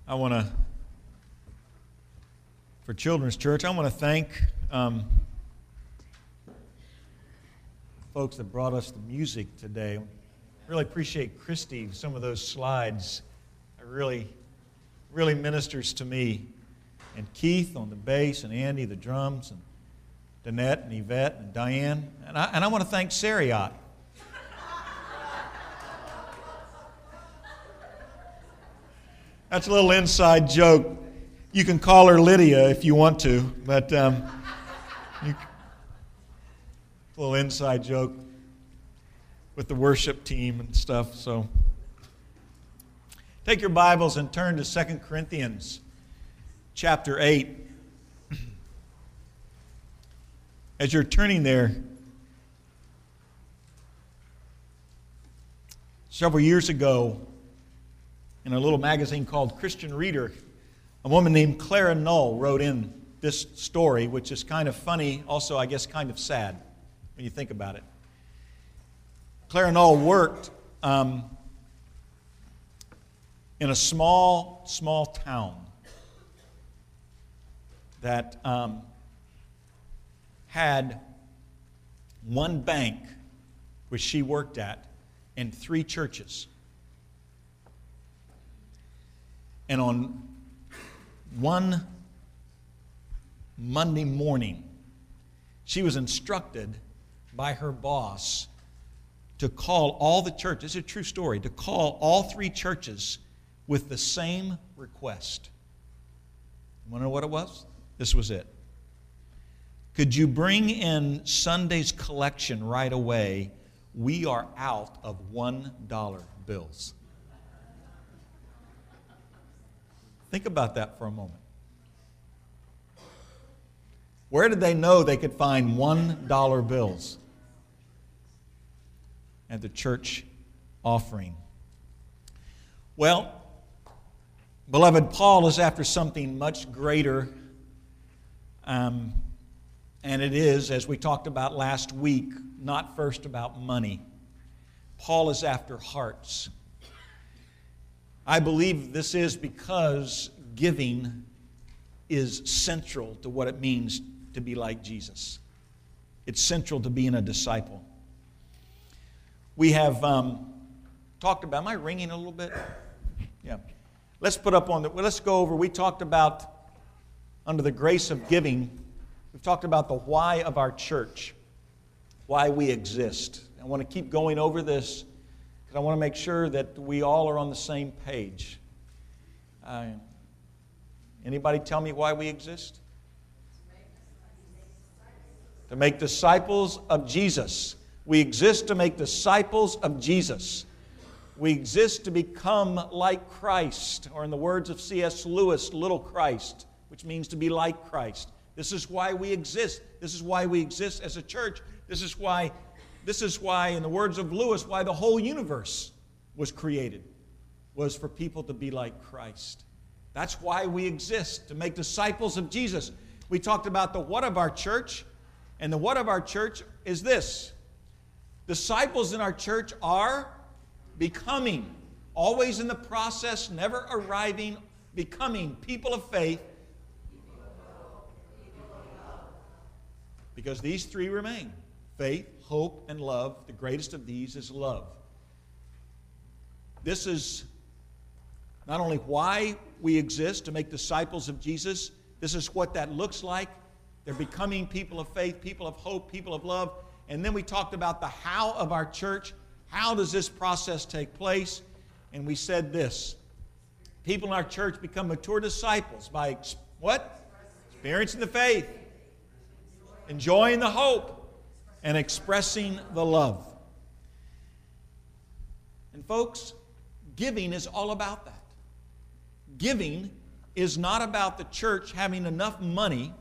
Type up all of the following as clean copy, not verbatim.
for Children's Church, I want to thank folks that brought us the music today. I really appreciate Christy, some of those slides. It really ministers to me. And Keith on the bass, and Andy the drums, and Danette and Yvette and Diane. And I want to thank Sariat. That's a little inside joke. You can call her Lydia if you want to, but a little inside joke with the worship team and stuff. So take your Bibles and turn to 2 Corinthians chapter 8. As you're turning there, several years ago, in a little magazine called Christian Reader, a woman named Clara Null wrote in this story, which is kind of funny, also, I guess, kind of sad when you think about it. Clara Null worked in a small town that had one bank, which she worked at, and 3 churches. And on one Monday morning, she was instructed by her boss to call all the churches, it's a true story, to call all 3 churches with the same request. You want to know what it was? This was it. Could you bring in Sunday's collection right away? We are out of $1 bills. Think about that for a moment. Where did they know they could find $1 bills? At the church offering. Well, beloved, Paul is after something much greater, and it is, as we talked about last week, not first about money. Paul is after hearts. I believe this is because giving is central to what it means to be like Jesus. It's central to being a disciple. We have talked about, am I ringing a little bit? Yeah. Let's go over, we talked about, under the grace of giving, we've talked about the why of our church, why we exist. I want to keep going over this because I want to make sure that we all are on the same page. Anybody tell me why we exist? To make disciples of Jesus. We exist to make disciples of Jesus. We exist to become like Christ, or in the words of C.S. Lewis, little Christ, which means to be like Christ. This is why we exist. This is why we exist as a church. This is why, in the words of Lewis, why the whole universe was created, was for people to be like Christ. That's why we exist, to make disciples of Jesus. We talked about the what of our church, and the what of our church is this. Disciples in our church are becoming, always in the process, never arriving, becoming people of faith. Because these 3 remain. Faith, hope, and love. The greatest of these is love. This is not only why we exist, to make disciples of Jesus. This is what that looks like. They're becoming people of faith, people of hope, people of love. And then we talked about the how of our church. How does this process take place? And we said this. People in our church become mature disciples by what? Experiencing the faith, enjoying the hope, and expressing the love. And folks, giving is all about that. Giving is not about the church having enough money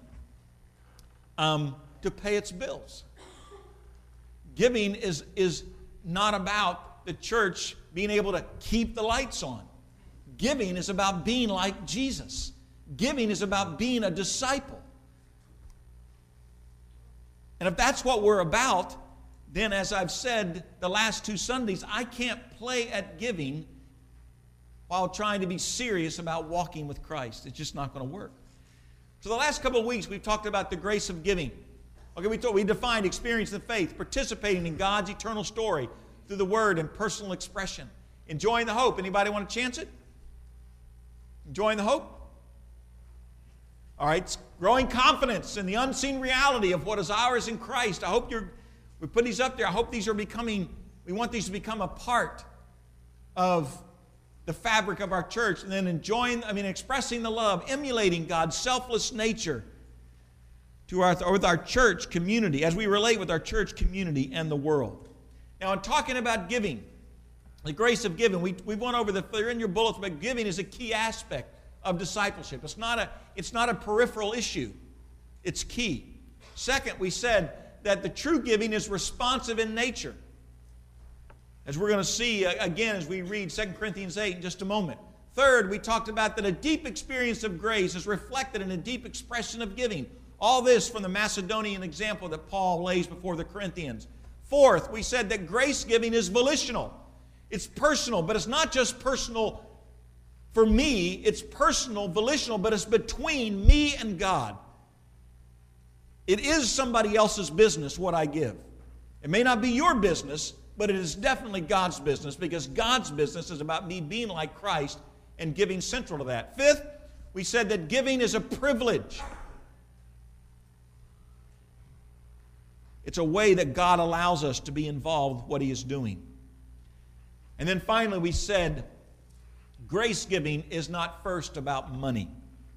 to pay its bills. Giving is not about the church being able to keep the lights on. Giving is about being like Jesus. Giving is about being a disciple. And if that's what we're about, then as I've said the last 2 Sundays, I can't play at giving while trying to be serious about walking with Christ. It's just not going to work. So the last couple of weeks, we've talked about the grace of giving. Okay, we defined experience of faith, participating in God's eternal story through the Word and personal expression. Enjoying the hope. Anybody want to chance it? Enjoying the hope? All right, growing confidence in the unseen reality of what is ours in Christ. I hope we put these up there. I hope these are we want these to become a part of the fabric of our church. And then expressing the love, emulating God's selfless nature with our church community, as we relate with our church community and the world. Now, in talking about giving, the grace of giving, we went over they're in your bullets, but giving is a key aspect of discipleship. It's not a peripheral issue. It's key. Second, we said that the true giving is responsive in nature. As we're going to see again as we read 2 Corinthians 8 in just a moment. Third, we talked about that a deep experience of grace is reflected in a deep expression of giving. All this from the Macedonian example that Paul lays before the Corinthians. Fourth, we said that grace giving is volitional. It's personal, but it's not just personal for me. It's personal, volitional, but it's between me and God. It is somebody else's business what I give. It may not be your business, but it is definitely God's business, because God's business is about me being like Christ and giving central to that. Fifth, we said that giving is a privilege. It's a way that God allows us to be involved with what He is doing. And then finally, we said grace giving is not first about money.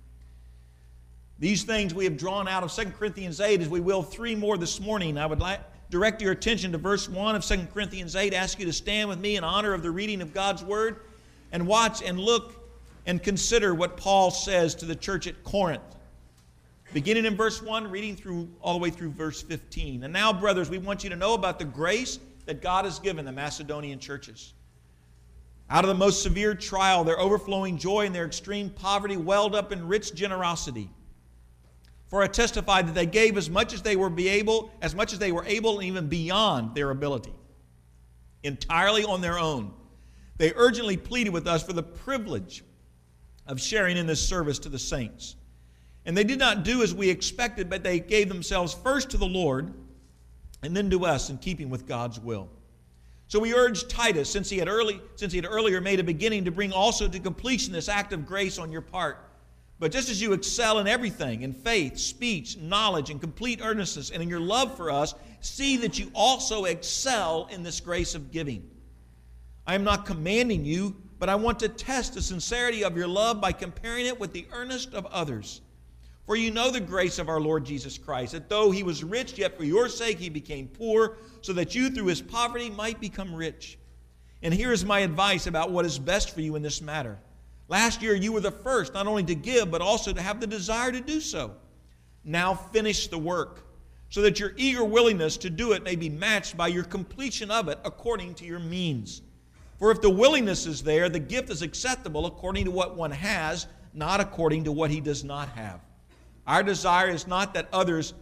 These things we have drawn out of 2 Corinthians 8, as we will 3 more this morning. I would like to direct your attention to verse 1 of 2 Corinthians 8. Ask you to stand with me in honor of the reading of God's Word and watch and look and consider what Paul says to the church at Corinth. Beginning in verse 1, reading all the way through verse 15. And now, brothers, we want you to know about the grace that God has given the Macedonian churches. Out of the most severe trial, their overflowing joy and their extreme poverty welled up in rich generosity. For I testify that they gave as much as they were able, and even beyond their ability, entirely on their own. They urgently pleaded with us for the privilege of sharing in this service to the saints. And they did not do as we expected, but they gave themselves first to the Lord and then to us, in keeping with God's will. So we urged Titus, since he had earlier made a beginning, to bring also to completion this act of grace on your part. But just as you excel in everything, in faith, speech, knowledge, and complete earnestness, and in your love for us, see that you also excel in this grace of giving. I am not commanding you, but I want to test the sincerity of your love by comparing it with the earnest of others. For you know the grace of our Lord Jesus Christ, that though He was rich, yet for your sake He became poor, so that you through His poverty might become rich. And here is my advice about what is best for you in this matter. Last year you were the first not only to give, but also to have the desire to do so. Now finish the work, so that your eager willingness to do it may be matched by your completion of it according to your means. For if the willingness is there, the gift is acceptable according to what one has, not according to what he does not have. Our desire is not that others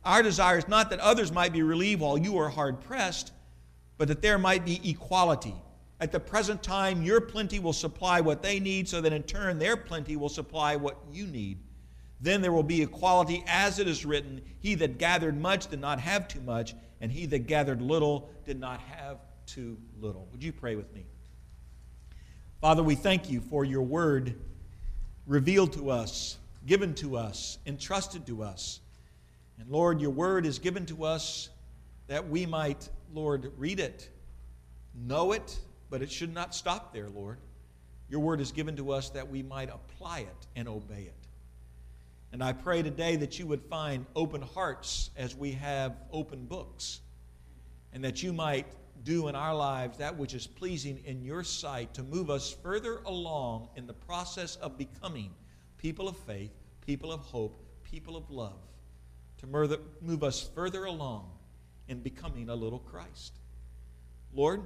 might be relieved while you are hard pressed, but that there might be equality. At the present time, your plenty will supply what they need, so that in turn their plenty will supply what you need. Then there will be equality, as it is written, he that gathered much did not have too much, and he that gathered little did not have too little. Would you pray with me? Father, we thank you for your word revealed to us, given to us, entrusted to us. And Lord, your word is given to us that we might, Lord, read it, know it, but it should not stop there, Lord. Your word is given to us that we might apply it and obey it. And I pray today that you would find open hearts as we have open books, and that you might do in our lives that which is pleasing in your sight, to move us further along in the process of becoming people of faith, people of hope, people of love, to move us further along in becoming a little Christ. Lord,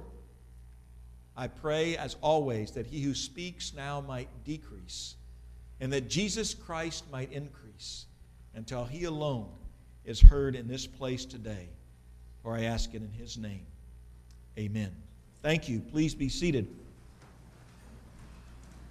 I pray, as always, that he who speaks now might decrease, and that Jesus Christ might increase until he alone is heard in this place today. For I ask it in his name. Amen. Thank you. Please be seated.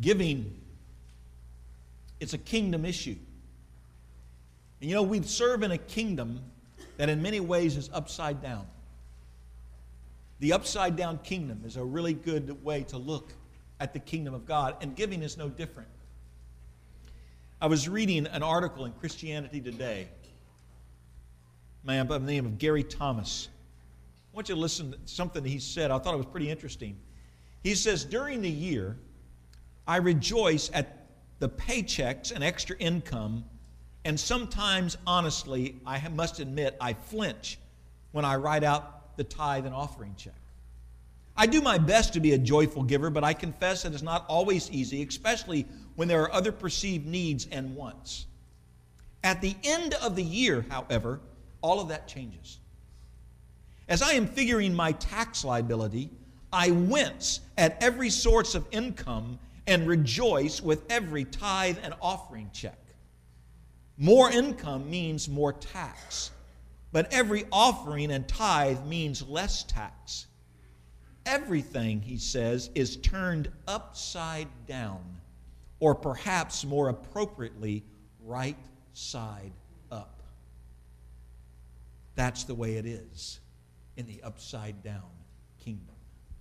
Giving, it's a kingdom issue. And you know, we serve in a kingdom that in many ways is upside down. The upside down kingdom is a really good way to look at the kingdom of God, and giving is no different. I was reading an article in Christianity Today, a man by the name of Gary Thomas. I want you to listen to something he said. I thought it was pretty interesting. He says, during the year, I rejoice at the paychecks and extra income, and sometimes, honestly, I must admit, I flinch when I write out the tithe and offering check. I do my best to be a joyful giver, but I confess that it's not always easy, especially when there are other perceived needs and wants. At the end of the year, however, all of that changes. As I am figuring my tax liability, I wince at every source of income and rejoice with every tithe and offering check. More income means more tax, but every offering and tithe means less tax. Everything, he says, is turned upside down, or perhaps more appropriately, right side up. That's the way it is in the upside down kingdom.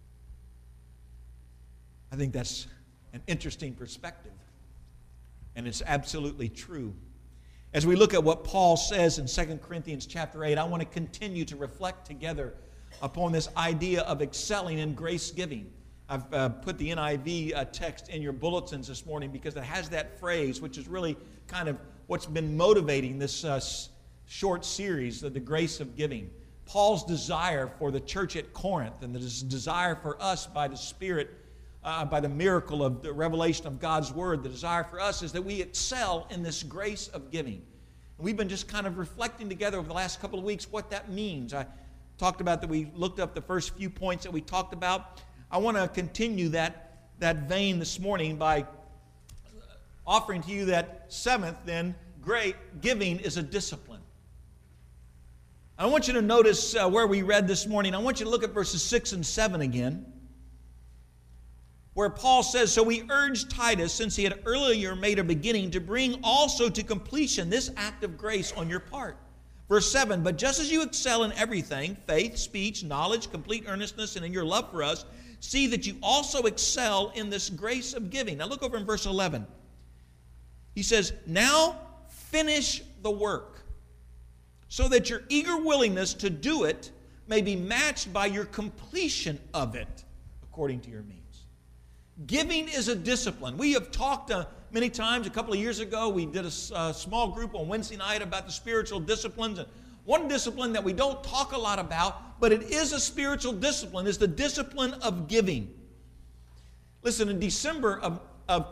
I think that's an interesting perspective, and it's absolutely true. As we look at what Paul says in 2 Corinthians chapter 8, I want to continue to reflect together upon this idea of excelling in grace giving. I've put the NIV text in your bulletins this morning because it has that phrase, which is really kind of what's been motivating this short series, the grace of giving. Paul's desire for the church at Corinth and the desire for us by the Spirit, by the miracle of the revelation of God's Word, the desire for us is that we excel in this grace of giving. And we've been just kind of reflecting together over the last couple of weeks what that means. I talked about that. We looked up the first few points that we talked about. I want to continue that vein this morning by offering to you that seventh, then, great giving is a discipline. I want you to notice where we read this morning. I want you to look at verses 6 and 7 again, where Paul says, so we urge Titus, since he had earlier made a beginning, to bring also to completion this act of grace on your part. Verse 7, but just as you excel in everything, faith, speech, knowledge, complete earnestness, and in your love for us, see that you also excel in this grace of giving. Now look over in verse 11. He says, now finish the work, so that your eager willingness to do it may be matched by your completion of it, according to your means. Giving is a discipline. We have talked many times. A couple of years ago, we did a small group on Wednesday night about the spiritual disciplines. And one discipline that we don't talk a lot about, but it is a spiritual discipline, is the discipline of giving. Listen, in December of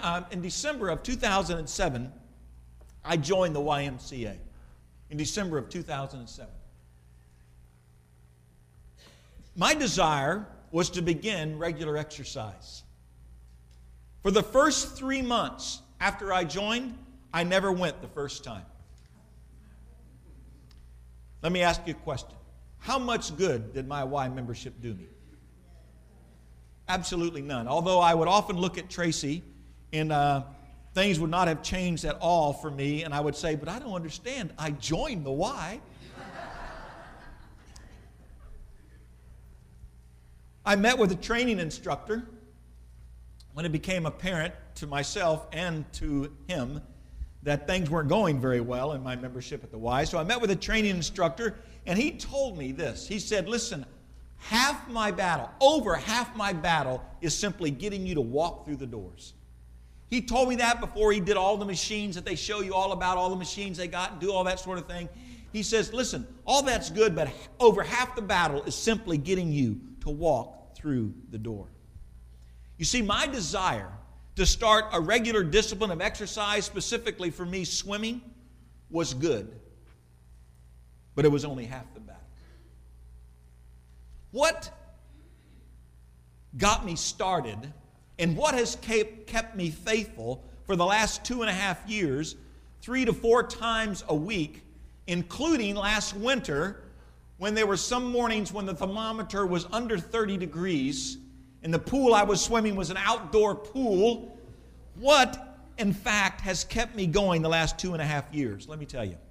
2007, I joined the YMCA. In December of 2007. My desire was to begin regular exercise. For the first 3 months after I joined, I never went the first time. Let me ask you a question. How much good did my Y membership do me? Absolutely none. Although I would often look at Tracy and things would not have changed at all for me, and I would say, but I don't understand. I joined the Y. I met with a training instructor when it became apparent to myself and to him that things weren't going very well in my membership at the Y. So I met with a training instructor, and he told me this. He said, listen, over half my battle is simply getting you to walk through the doors. He told me that before he did all the machines that they show you all about, all the machines they got and do all that sort of thing. He says, listen, all that's good, but over half the battle is simply getting you to walk through the door. You see, my desire to start a regular discipline of exercise, specifically for me swimming, was good, but it was only half the battle. What got me started and what has kept me faithful for the last 2.5 years, 3 to 4 times a week, including last winter when there were some mornings when the thermometer was under 30 degrees and the pool I was swimming was an outdoor pool What, in fact, has kept me going the last 2.5 years? Let me tell you.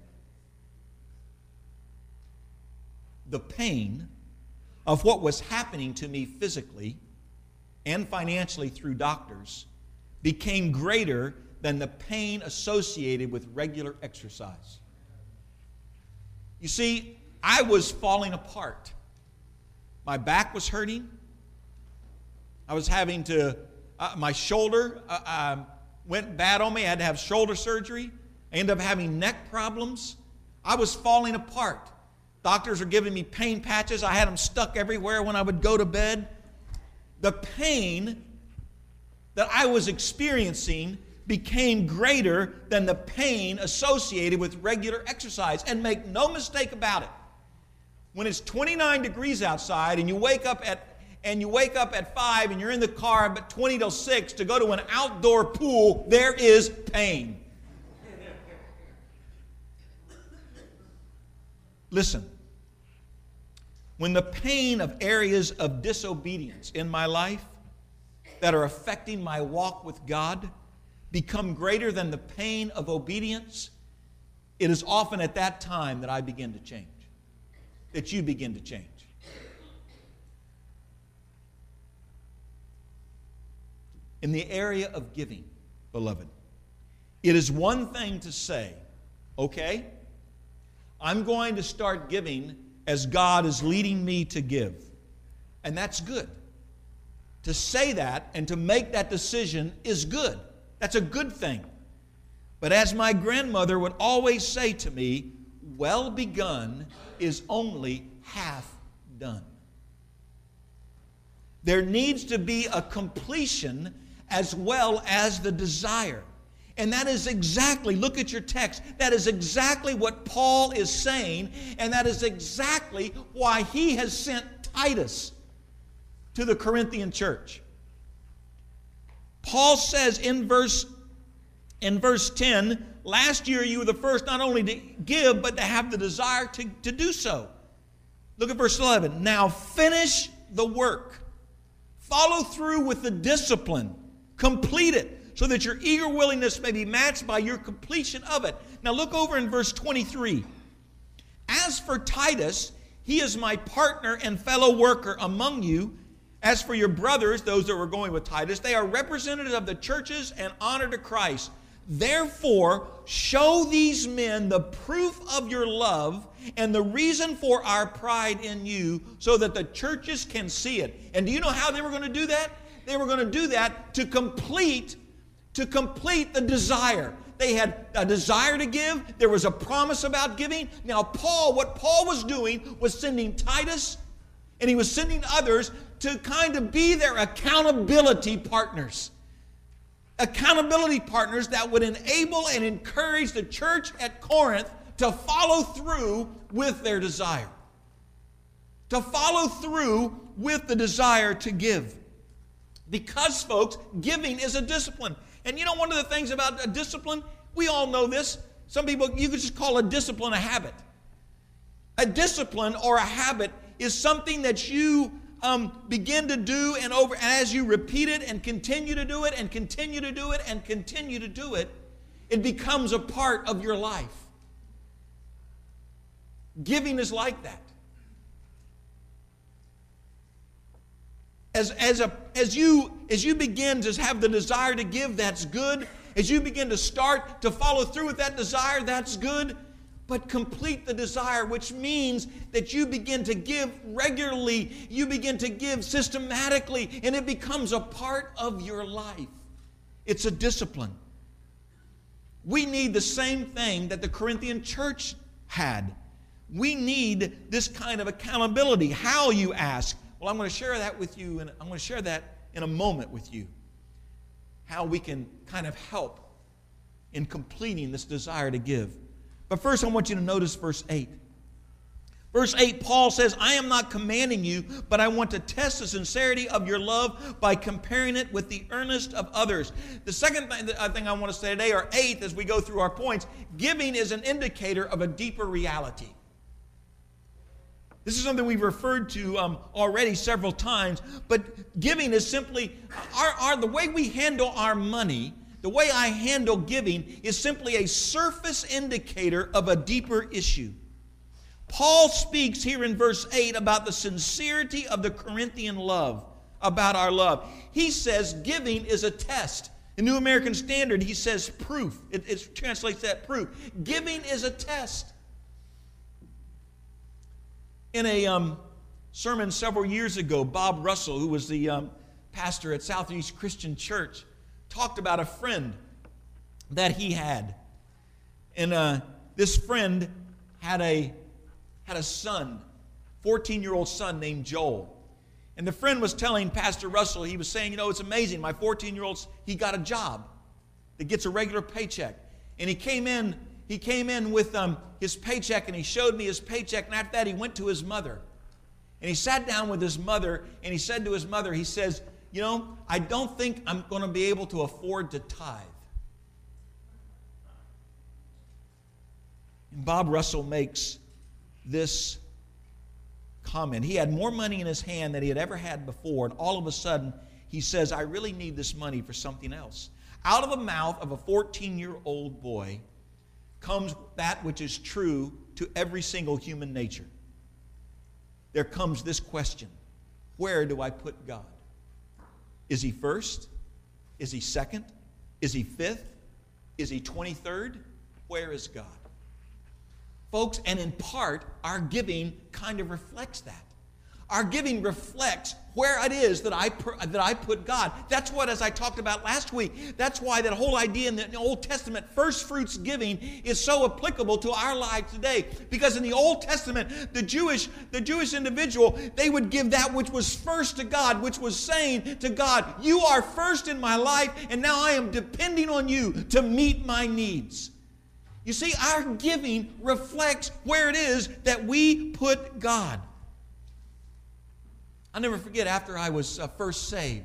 The pain of what was happening to me physically and financially through doctors became greater than the pain associated with regular exercise. You see, I was falling apart. My back was hurting. I was having to, my shoulder went bad on me. I had to have shoulder surgery. I ended up having neck problems. I was falling apart. Doctors were giving me pain patches. I had them stuck everywhere when I would go to bed. The pain that I was experiencing became greater than the pain associated with regular exercise. And make no mistake about it, when it's 29 degrees outside and you wake up at 5 and you're in the car at 20 till 6 to go to an outdoor pool, there is pain. Listen, when the pain of areas of disobedience in my life that are affecting my walk with God become greater than the pain of obedience, it is often at that time that I begin to change, that you begin to change. In the area of giving, beloved, it is one thing to say, okay, I'm going to start giving as God is leading me to give. And that's good. To say that and to make that decision is good. That's a good thing. But as my grandmother would always say to me, well begun is only half done. There needs to be a completion as well as the desire. And that is exactly, look at your text, that is exactly what Paul is saying, and that is exactly why he has sent Titus to the Corinthian church. Paul says in verse 10, last year you were the first not only to give, but to have the desire to do so. Look at verse 11. Now finish the work. Follow through with the discipline. Complete it, so that your eager willingness may be matched by your completion of it. Now look over in verse 23. As for Titus, he is my partner and fellow worker among you. As for your brothers, those that were going with Titus, they are representatives of the churches and honor to Christ. Therefore, show these men the proof of your love and the reason for our pride in you, so that the churches can see it. And do you know how they were going to do that? They were going to do that to complete the desire. They had a desire to give. There was a promise about giving. Now what Paul was doing was sending Titus, and he was sending others to kind of be their accountability partners. Accountability partners that would enable and encourage the church at Corinth to follow through with their desire. To follow through with the desire to give. Because, folks, giving is a discipline. And you know one of the things about a discipline, we all know this. Some people, you could just call a discipline a habit. A discipline or a habit is something that you begin to do, and as you repeat it and continue to do it and continue to do it and continue to do it, it becomes a part of your life. Giving is like that. As you begin to have the desire to give, that's good. As you begin to start to follow through with that desire, that's good. But complete the desire, which means that you begin to give regularly, you begin to give systematically, and it becomes a part of your life. It's a discipline. We need the same thing that the Corinthian church had. We need this kind of accountability. How, you ask? Well, I'm going to share that with you, and I'm going to share that in a moment with you. How we can kind of help in completing this desire to give. But first, I want you to notice verse 8. Verse 8, Paul says, I am not commanding you, but I want to test the sincerity of your love by comparing it with the earnest of others. The second thing I want to say today, or eighth, as we go through our points, giving is an indicator of a deeper reality. This is something we've referred to already several times, but giving is simply the way we handle our money the way I handle giving is simply a surface indicator of a deeper issue. Paul speaks here in verse 8 about the sincerity of the Corinthian love, about our love. He says giving is a test. In New American Standard, he says proof. It translates that proof. Giving is a test. In a sermon several years ago, Bob Russell, who was the pastor at Southeast Christian Church, talked about a friend that he had. And this friend had a son, 14-year-old son named Joel. And the friend was telling Pastor Russell, he was saying, it's amazing, my 14-year-old, he got a job that gets a regular paycheck. And he came in with his paycheck, and he showed me his paycheck, and after that he went to his mother. And he sat down with his mother, and he said to his mother, he says, I don't think I'm going to be able to afford to tithe. And Bob Russell makes this comment. He had more money in his hand than he had ever had before, and all of a sudden he says, I really need this money for something else. Out of the mouth of a 14-year-old boy comes that which is true to every single human nature. There comes this question: where do I put God? Is he first? Is he second? Is he fifth? Is he 23rd? Where is God? Folks, and in part, our giving kind of reflects that. Our giving reflects where it is that I put God. That's what, as I talked about last week, that's why that whole idea in the Old Testament, first fruits giving, is so applicable to our lives today. Because in the Old Testament, the Jewish individual, they would give that which was first to God, which was saying to God, you are first in my life, and now I am depending on you to meet my needs. You see, our giving reflects where it is that we put God. I'll never forget, after I was first saved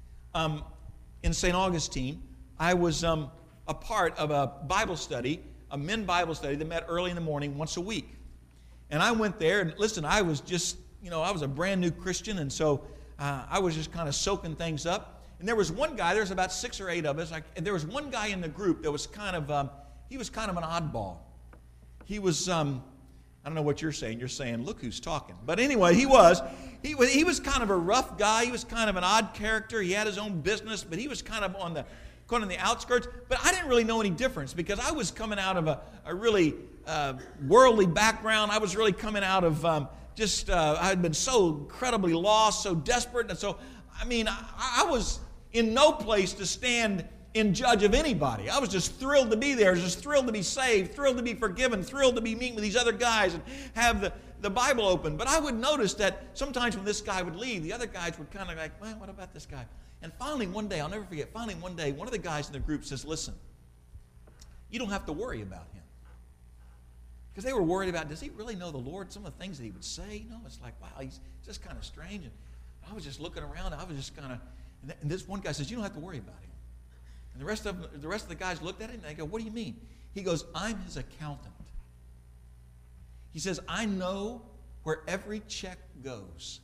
in St. Augustine, I was a part of a Bible study, a men's Bible study that met early in the morning once a week. And I went there, and listen, I was just, I was a brand new Christian, and so I was just kind of soaking things up. And there was one guy, there was about 6 or 8 of us, and there was one guy in the group that was kind of, he was kind of an oddball. He was, I don't know what you're saying. You're saying, look who's talking. But anyway, he was kind of a rough guy. He was kind of an odd character. He had his own business, but he was kind of on the outskirts. But I didn't really know any difference because I was coming out of a really worldly background. I was really coming out of I had been so incredibly lost, so desperate. And so, I was in no place to stand in judge of anybody. I was just thrilled to be there, just thrilled to be saved, thrilled to be forgiven, thrilled to be meeting with these other guys and have the Bible open. But I would notice that sometimes when this guy would leave, the other guys would kind of like, well, what about this guy? And finally one day, I'll never forget, one of the guys in the group says, listen, you don't have to worry about him. Because they were worried about, does he really know the Lord? Some of the things that he would say, it's like, wow, he's just kind of strange. And I was just looking around, I was just kind of, and this one guy says, you don't have to worry about him. And the rest of the guys looked at him and they go, what do you mean? He goes, I'm his accountant. He says, I know where every check goes.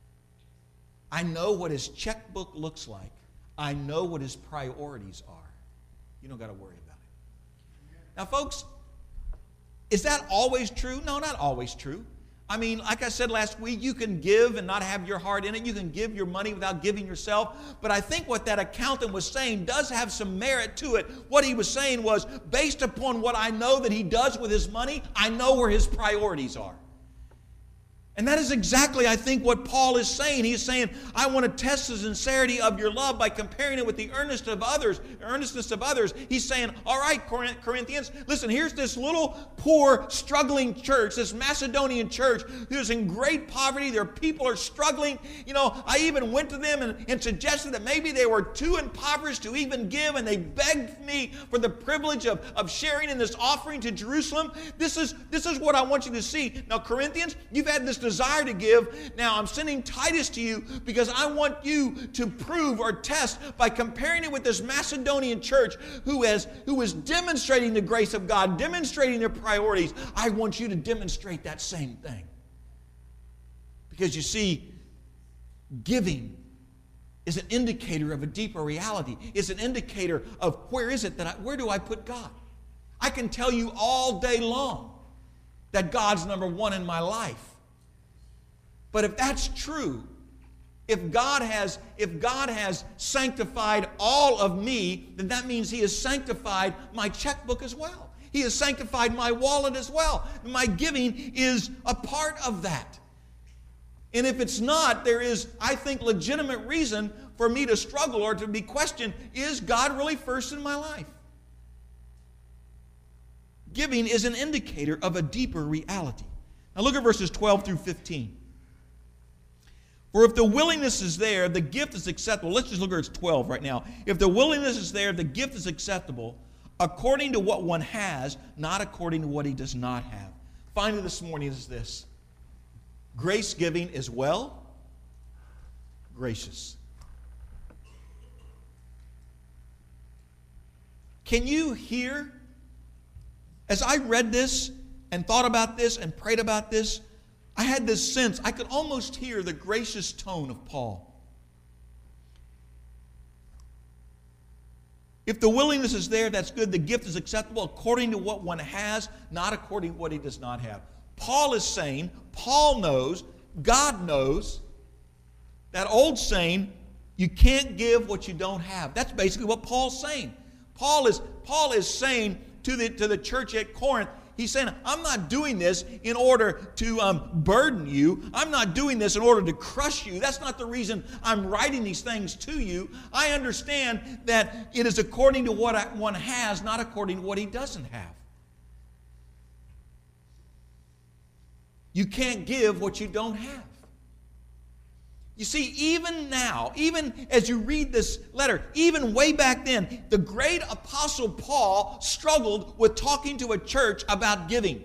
I know what his checkbook looks like. I know what his priorities are. You don't got to worry about it. Now, folks, is that always true? No, not always true. Like I said last week, you can give and not have your heart in it. You can give your money without giving yourself. But I think what that accountant was saying does have some merit to it. What he was saying was, based upon what I know that he does with his money, I know where his priorities are. And that is exactly, I think, what Paul is saying. He's saying, I want to test the sincerity of your love by comparing it with the earnestness of others. He's saying, all right, Corinthians, listen, here's this little, poor, struggling church, this Macedonian church who's in great poverty. Their people are struggling. I even went to them and suggested that maybe they were too impoverished to even give, and they begged me for the privilege of sharing in this offering to Jerusalem. This is what I want you to see. Now, Corinthians, you've had this desire to give. Now I'm sending Titus to you because I want you to prove or test by comparing it with this Macedonian church who is demonstrating the grace of God, demonstrating their priorities. I want you to demonstrate that same thing. Because you see, giving is an indicator of a deeper reality. It's an indicator of where do I put God? I can tell you all day long that God's number one in my life. But if that's true, if God has sanctified all of me, then that means He has sanctified my checkbook as well. He has sanctified my wallet as well. My giving is a part of that. And if it's not, there is, I think, legitimate reason for me to struggle or to be questioned, is God really first in my life? Giving is an indicator of a deeper reality. Now look at verses 12 through 15. For if the willingness is there, the gift is acceptable. Let's just look at verse 12 right now. If the willingness is there, the gift is acceptable according to what one has, not according to what he does not have. Finally this morning is this. Grace giving is well gracious. Can you hear, as I read this and thought about this and prayed about this, I had this sense, I could almost hear the gracious tone of Paul. If the willingness is there, that's good. The gift is acceptable according to what one has, not according to what he does not have. Paul is saying, Paul knows, God knows, that old saying, you can't give what you don't have. That's basically what Paul's saying. Paul is saying to the church at Corinth, he's saying, I'm not doing this in order to burden you. I'm not doing this in order to crush you. That's not the reason I'm writing these things to you. I understand that it is according to what one has, not according to what he doesn't have. You can't give what you don't have. You see, even now, even as you read this letter, even way back then, the great apostle Paul struggled with talking to a church about giving.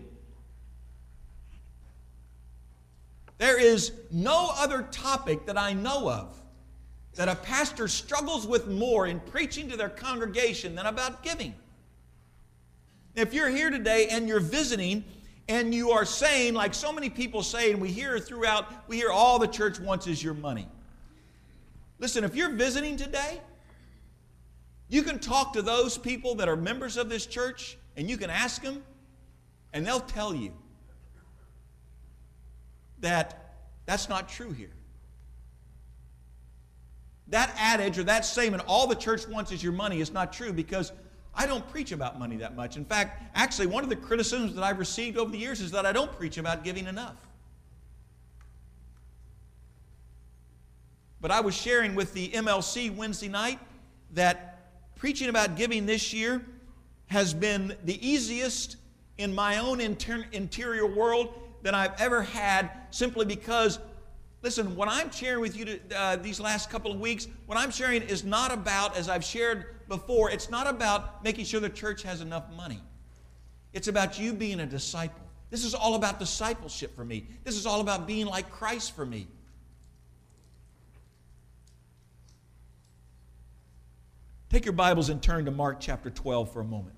There is no other topic that I know of that a pastor struggles with more in preaching to their congregation than about giving. If you're here today and you're visiting, and you are saying, like so many people say, and we hear all the church wants is your money. Listen, if you're visiting today, you can talk to those people that are members of this church, and you can ask them, and they'll tell you that that's not true here. That adage or that statement, all the church wants is your money, is not true, because I don't preach about money that much. In fact, actually, one of the criticisms that I've received over the years is that I don't preach about giving enough. But I was sharing with the MLC Wednesday night that preaching about giving this year has been the easiest in my own interior world that I've ever had, simply because, listen, what I'm sharing with you these last couple of weeks, what I'm sharing is not about, as I've shared before, it's not about making sure the church has enough money. It's about you being a disciple. This is all about discipleship for me. This is all about being like Christ for me. Take your Bibles and turn to Mark chapter 12 for a moment.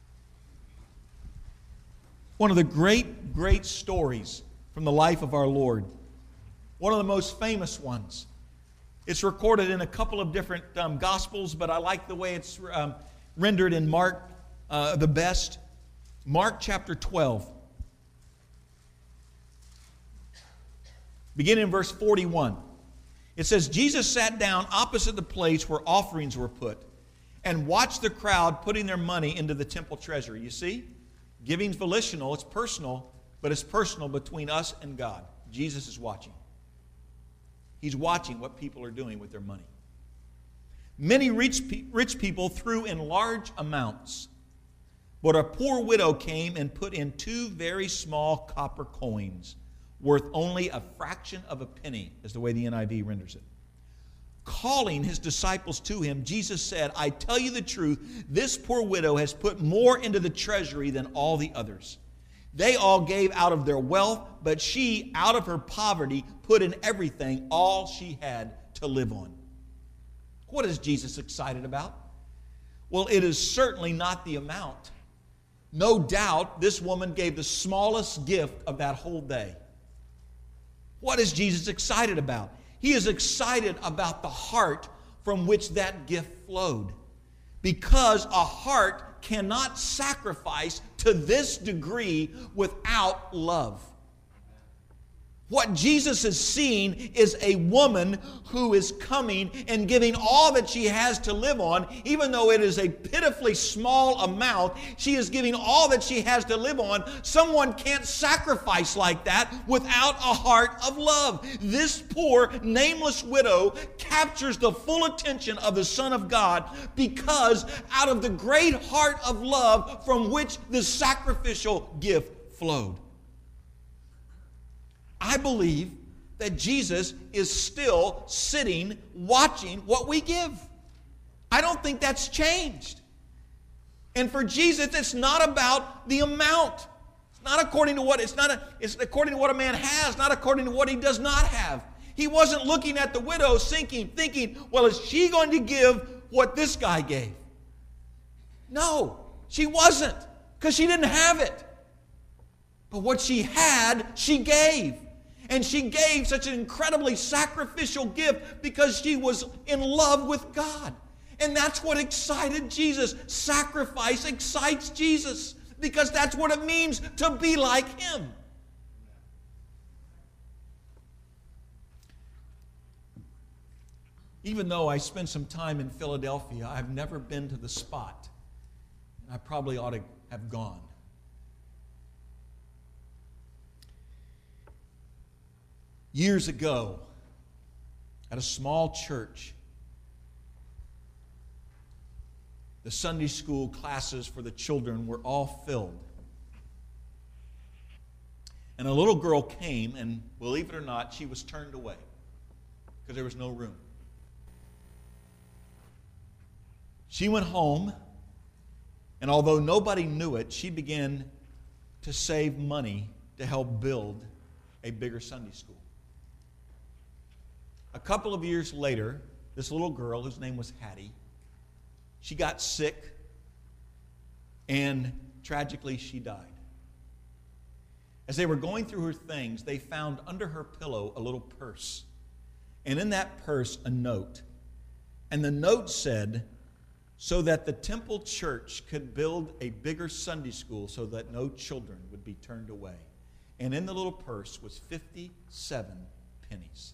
One of the great, great stories from the life of our Lord. One of the most famous ones. It's recorded in a couple of different Gospels, but I like the way it's rendered in Mark the best. Mark chapter 12. Beginning in verse 41. It says, Jesus sat down opposite the place where offerings were put and watched the crowd putting their money into the temple treasury. You see? Giving's volitional, it's personal, but it's personal between us and God. Jesus is watching. He's watching what people are doing with their money. Many rich people threw in large amounts, but a poor widow came and put in 2 very small copper coins, worth only a fraction of a penny, is the way the NIV renders it. Calling his disciples to him, Jesus said, I tell you the truth, this poor widow has put more into the treasury than all the others. They all gave out of their wealth, but she, out of her poverty, put in everything, all she had to live on. What is Jesus excited about? Well, it is certainly not the amount. No doubt this woman gave the smallest gift of that whole day. What is Jesus excited about? He is excited about the heart from which that gift flowed. Because a heart cannot sacrifice to this degree without love. What Jesus is seeing is a woman who is coming and giving all that she has to live on, even though it is a pitifully small amount. She is giving all that she has to live on. Someone can't sacrifice like that without a heart of love. This poor, nameless widow captures the full attention of the Son of God because out of the great heart of love from which the sacrificial gift flowed. I believe that Jesus is still sitting, watching what we give. I don't think that's changed. And for Jesus, it's not about the amount. It's not according to what it's according to what a man has, not according to what he does not have. He wasn't looking at the widow thinking, well, is she going to give what this guy gave? No, she wasn't, because she didn't have it. But what she had, she gave. And she gave such an incredibly sacrificial gift because she was in love with God. And that's what excited Jesus. Sacrifice excites Jesus because that's what it means to be like Him. Even though I spent some time in Philadelphia, I've never been to the spot. I probably ought to have gone. Years ago, at a small church, the Sunday school classes for the children were all filled. And a little girl came, and believe it or not, she was turned away because there was no room. She went home, and although nobody knew it, she began to save money to help build a bigger Sunday school. A couple of years later, this little girl, whose name was Hattie, she got sick, and tragically she died. As they were going through her things, they found under her pillow a little purse. And in that purse, a note. And the note said, so that the Temple Church could build a bigger Sunday school so that no children would be turned away. And in the little purse was 57 pennies.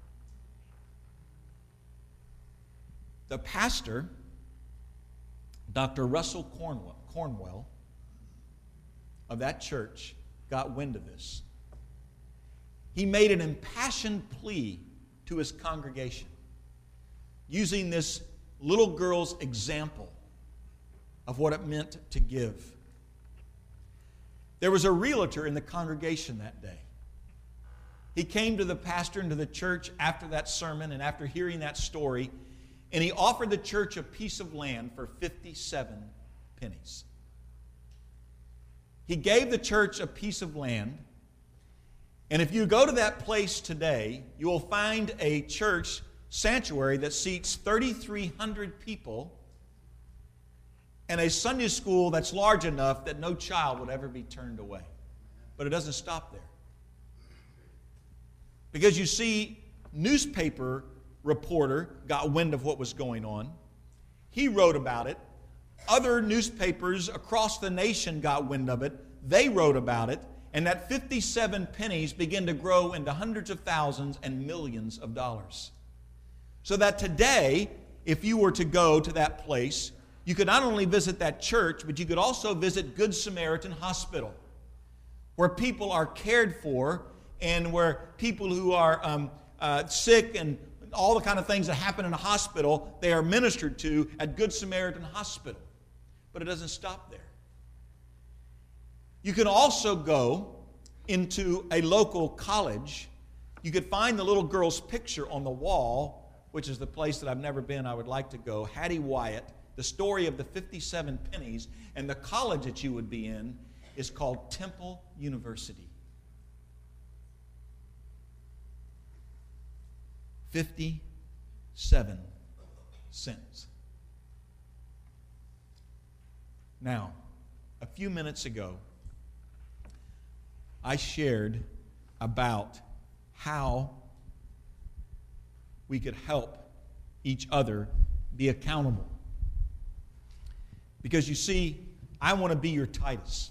The pastor, Dr. Russell Cornwell of that church, got wind of this. He made an impassioned plea to his congregation using this little girl's example of what it meant to give. There was a realtor in the congregation that day. He came to the pastor and to the church after that sermon and after hearing that story, and he offered the church a piece of land for 57 pennies. He gave the church a piece of land, and if you go to that place today, you will find a church sanctuary that seats 3,300 people and a Sunday school that's large enough that no child would ever be turned away. But it doesn't stop there. Because you see, newspaper reporter got wind of what was going on. He wrote about it. Other newspapers across the nation got wind of it. They wrote about it. And that 57 pennies began to grow into hundreds of thousands and millions of dollars. So that today, if you were to go to that place, you could not only visit that church, but you could also visit Good Samaritan Hospital, where people are cared for and where people who are sick and all the kind of things that happen in a hospital, they are ministered to at Good Samaritan Hospital. But it doesn't stop there. You can also go into a local college. You could find the little girl's picture on the wall, which is the place that I've never been. I would like to go. Hattie Wyatt, the story of the 57 pennies, and the college that you would be in is called Temple University. 57 cents. Now, a few minutes ago, I shared about how we could help each other be accountable. Because you see, I want to be your Titus.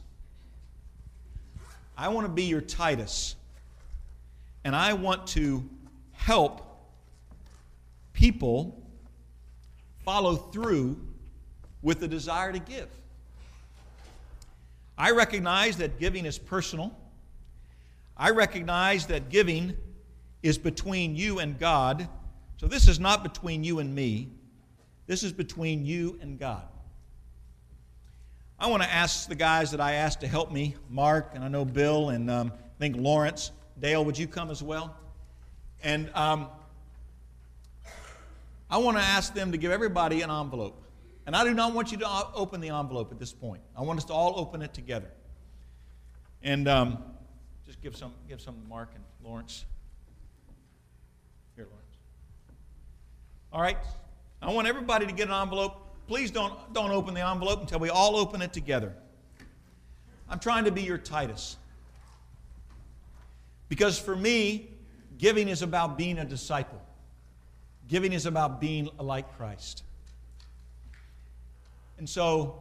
I want to be your Titus. And I want to help people follow through with the desire to give. I recognize that giving is personal. I recognize that giving is between you and God. So this is not between you and me. This is between you and God. I want to ask the guys that I asked to help me, Mark, and I know Bill, and I think Lawrence. Dale, would you come as well? And I want to ask them to give everybody an envelope. And I do not want you to open the envelope at this point. I want us to all open it together. And just give some to Mark and Lawrence. Here, Lawrence. All right. I want everybody to get an envelope. Please don't open the envelope until we all open it together. I'm trying to be your Titus. Because for me, giving is about being a disciple. Giving is about being like Christ. And so,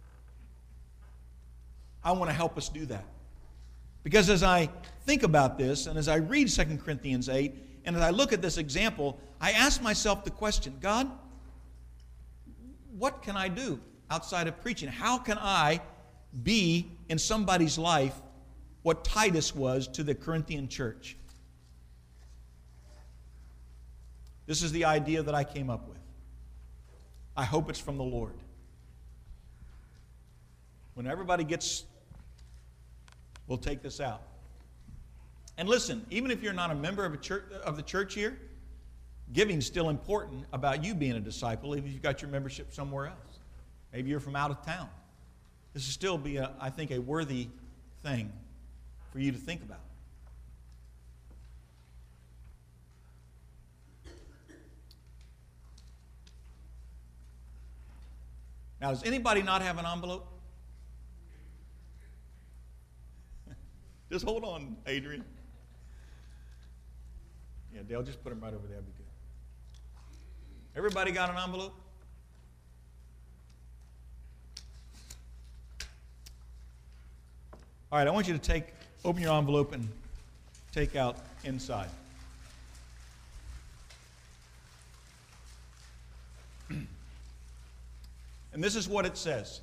I want to help us do that. Because as I think about this, and as I read 2 Corinthians 8, and as I look at this example, I ask myself the question, God, what can I do outside of preaching? How can I be in somebody's life what Titus was to the Corinthian church? This is the idea that I came up with. I hope it's from the Lord. When everybody gets, we'll take this out. And listen, even if you're not a member of the church here, giving is still important about you being a disciple, even if you've got your membership somewhere else. Maybe you're from out of town. This will still be, I think, a worthy thing for you to think about. Now, does anybody not have an envelope? Just hold on, Adrian. Yeah, Dale, just put them right over there. That'd be good. Everybody got an envelope? All right, I want you to open your envelope and take out inside. And this is what it says.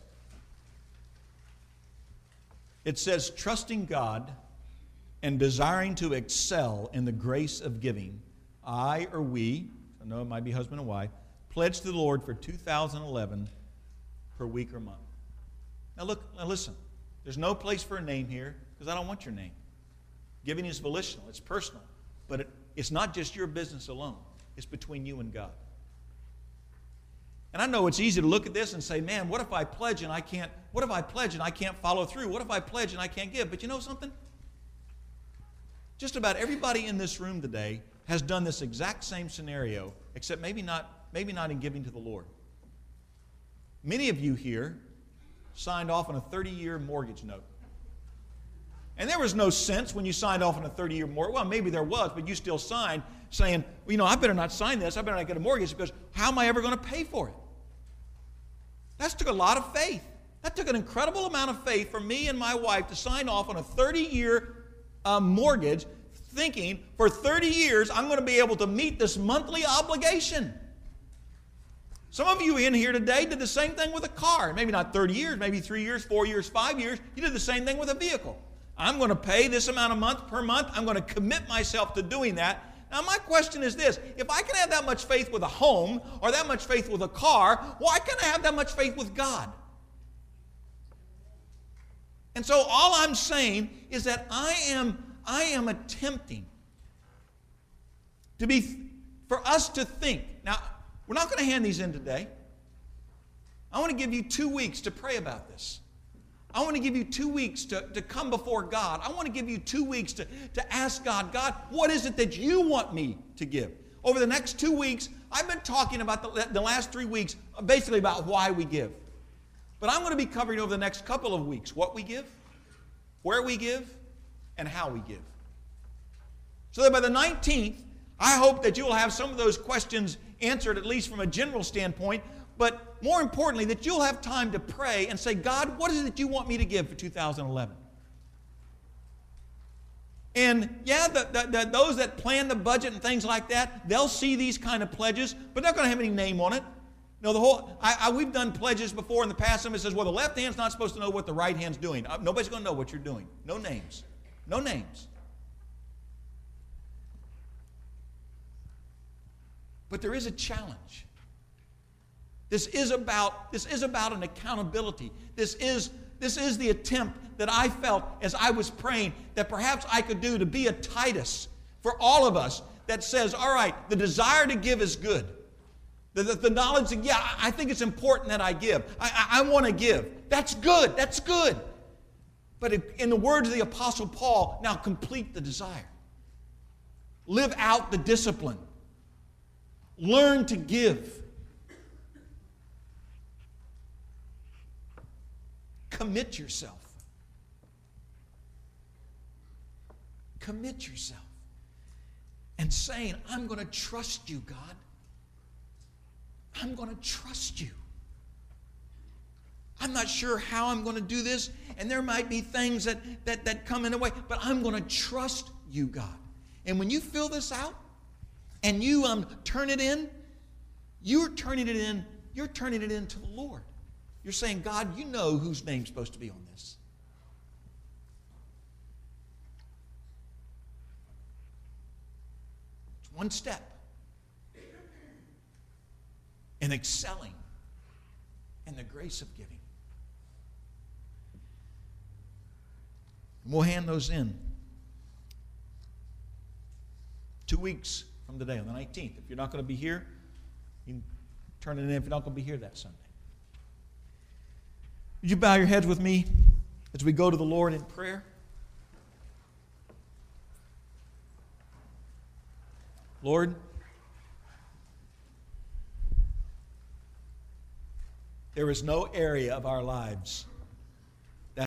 It says, trusting God and desiring to excel in the grace of giving, I or we, I know it might be husband and wife, pledge to the Lord for 2011 per week or month. Now listen, there's no place for a name here because I don't want your name. Giving is volitional, it's personal, but it's not just your business alone. It's between you and God. And I know it's easy to look at this and say, man, what if I pledge and I can't follow through? What if I pledge and I can't give? But you know something? Just about everybody in this room today has done this exact same scenario, except maybe not in giving to the Lord. Many of you here signed off on a 30-year mortgage note. And there was no sense when you signed off on a 30-year mortgage. Well, maybe there was, but you still signed saying, well, I better not sign this. I better not get a mortgage because how am I ever going to pay for it? That took a lot of faith. That took an incredible amount of faith for me and my wife to sign off on a 30-year mortgage, thinking for 30 years I'm going to be able to meet this monthly obligation. Some of you in here today did the same thing with a car. Maybe not 30 years, maybe 3 years, 4 years, 5 years. You did the same thing with a vehicle. I'm going to pay this amount of month per month. I'm going to commit myself to doing that. Now, my question is this. If I can have that much faith with a home or that much faith with a car, why can't I have that much faith with God? And so all I'm saying is that I am attempting for us to think. Now, we're not going to hand these in today. I want to give you 2 weeks to pray about this. I want to give you 2 weeks to come before God. I want to give you 2 weeks to ask God, God, what is it that you want me to give? Over the next 2 weeks, I've been talking about the last 3 weeks, basically about why we give. But I'm going to be covering over the next couple of weeks what we give, where we give, and how we give. So that by the 19th, I hope that you'll have some of those questions answered, at least from a general standpoint, but more importantly, that you'll have time to pray and say, God, what is it that you want me to give for 2011? And yeah, those that plan the budget and things like that, they'll see these kind of pledges, but they're not going to have any name on it. You know, we've done pledges before in the past. Somebody says, well, the left hand's not supposed to know what the right hand's doing. Nobody's going to know what you're doing. No names. No names. But there is a challenge. This is about an accountability. This is the attempt that I felt as I was praying that perhaps I could do to be a Titus for all of us that says, all right, the desire to give is good. The knowledge that, yeah, I think it's important that I give. I want to give. That's good. That's good. But in the words of the Apostle Paul, now complete the desire. Live out the discipline. Learn to give. Commit yourself. Commit yourself. And saying, I'm going to trust you, God. I'm going to trust you. I'm not sure how I'm going to do this, and there might be things that come in the way, but I'm going to trust you, God. And when you fill this out and you turn it in, you're turning it in to the Lord. You're saying, God, you know whose name's supposed to be on this. It's one step in excelling in the grace of giving. And we'll hand those in 2 weeks from today, on the 19th. If you're not going to be here, you can turn it in if you're not going to be here that Sunday. Would you bow your heads with me as we go to the Lord in prayer? Lord, there is no area of our lives